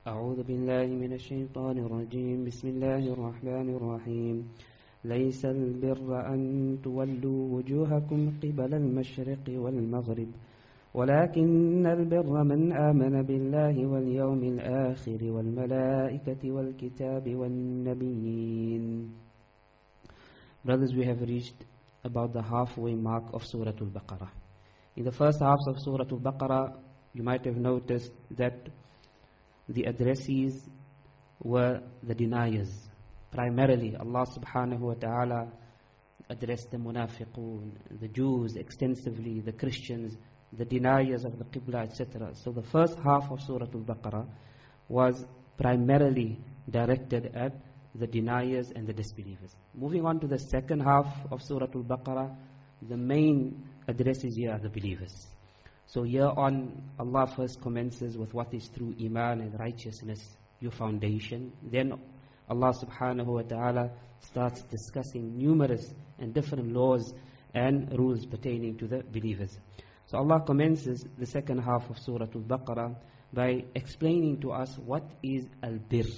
أعوذ بالله من الشيطان الرجيم بسم الله الرحمن الرحيم ليس البر أن تولوا وجوهكم قبل المشرق والمغرب ولكن البر من آمن بالله واليوم الآخر والملائكة والكتاب والنبيين. Brothers, we have reached about the halfway mark of Surah Al-Baqarah. In the first half of Surah Al-Baqarah, you might have noticed that the addressees were the deniers. Primarily, Allah subhanahu wa ta'ala addressed the munafiqun, the Jews extensively, the Christians, the deniers of the Qibla, etc. So the first half of Surah Al-Baqarah was primarily directed at the deniers and the disbelievers. Moving on to the second half of Surah Al-Baqarah, the main addresses here are the believers. So here on, Allah first commences with what is true Iman and righteousness, your foundation. Then Allah subhanahu wa ta'ala starts discussing numerous and different laws and rules pertaining to the believers. So Allah commences the second half of Surah Al-Baqarah by explaining to us what is al-birr.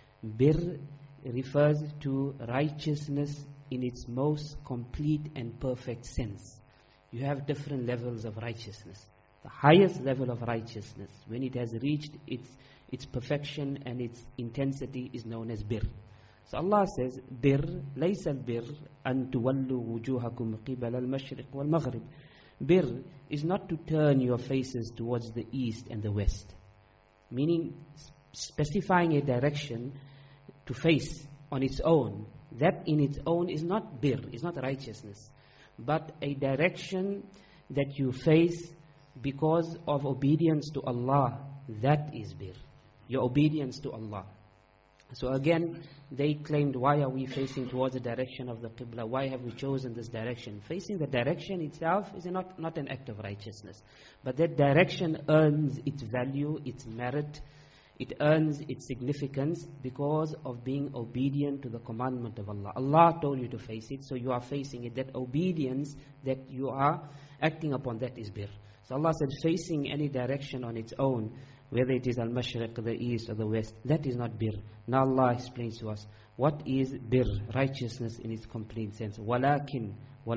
Bir refers to righteousness in its most complete and perfect sense. You have different levels of righteousness. The highest level of righteousness, when it has reached its perfection and its intensity, is known as birr. So Allah says, birr, laysa al-birr an tuwallu wujuhakum qibala al-mashriq wal-maghrib. Birr is not to turn your faces towards the east and the west. Meaning, specifying a direction to face on its own. That in its own is not birr, is not righteousness. But a direction that you face because of obedience to Allah, that is birr. Your obedience to Allah. So again, they claimed, why are we facing towards the direction of the Qibla? Why have we chosen this direction? Facing the direction itself is not an act of righteousness. But that direction earns its value, its merit. It earns its significance because of being obedient to the commandment of Allah. Allah told you to face it, so you are facing it. That obedience that you are acting upon, that is birr. So Allah said, facing any direction on its own, whether it is al-mashriq, the east or the west, that is not birr. Now Allah explains to us, what is birr? Righteousness in its complete sense. Walakin,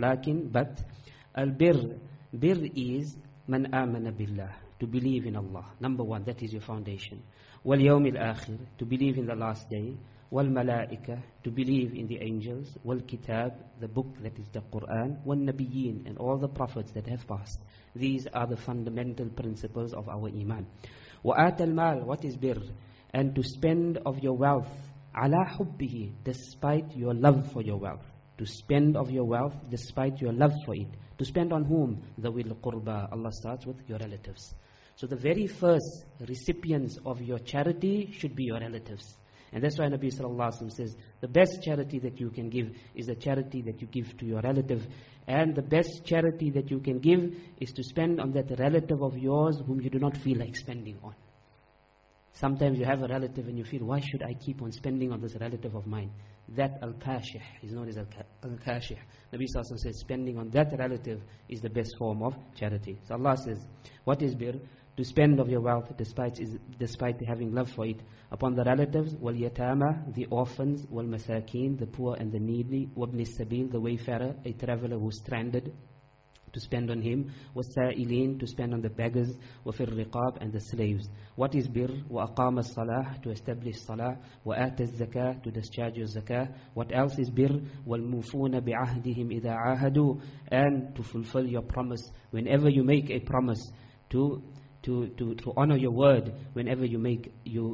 but al-birr, birr is man amana billah, to believe in Allah. Number one, that is your foundation. Wal yawmil akhir, to believe in the last day. Wal malaika, to believe in the angels. Wal kitab, the book that is the Quran. Wal nabiyyin, and all the prophets that have passed. These are the fundamental principles of our iman. Wa atal mal, what is birr? And to spend of your wealth, ala hubbihi, despite your love for your wealth. To spend of your wealth despite your love for it. To spend on whom? Dhawil qurba. Allah starts with your relatives. So the very first recipients of your charity should be your relatives. And that's why Nabi sallallahu alaihi wasallam says, the best charity that you can give is the charity that you give to your relative. And the best charity that you can give is to spend on that relative of yours whom you do not feel like spending on. Sometimes you have a relative and you feel, why should I keep on spending on this relative of mine? That al-kashih is known as al-kashih. Nabi sallallahu alaihi wasallam says, spending on that relative is the best form of charity. So Allah says, what is birr? To spend of your wealth despite having love for it upon the relatives, wal yatama, the orphans, wal masakin, the poor and the needy, wabni sabil, the wayfarer, a traveler who's stranded, to spend on him, was-sa'ilin, to spend on the beggars, wa-fir riqab, and the slaves. What is birr? Wa-aqama as-salah, to establish salah, wa-ata az-zakah, to discharge your zakah. What else is birr? Wal-mufuna bi'ahdihim idha ahadu, and to fulfill your promise. Whenever you make a promise, to honor your word whenever you make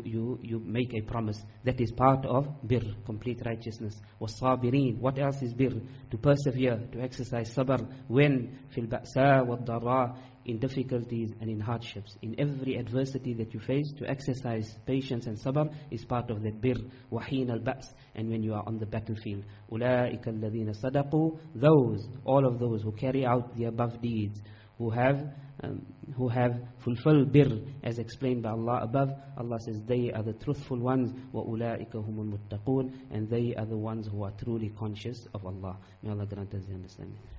a promise. That is part of birr, complete righteousness. Was-sabirin, what else is birr? To persevere, to exercise sabr, when fil ba'sa wad-dara, in difficulties and in hardships. In every adversity that you face, to exercise patience and sabr is part of that birr. Wahin al-ba's, and when you are on the battlefield. Ulaika alladhina sadaqu, all of those who carry out the above deeds, who have fulfilled birr as explained by Allah above. Allah says they are the truthful ones. وَأُولَٰئِكَ هُمُ الْمُتَّقُونَ, and they are the ones who are truly conscious of Allah. May Allah grant us the understanding.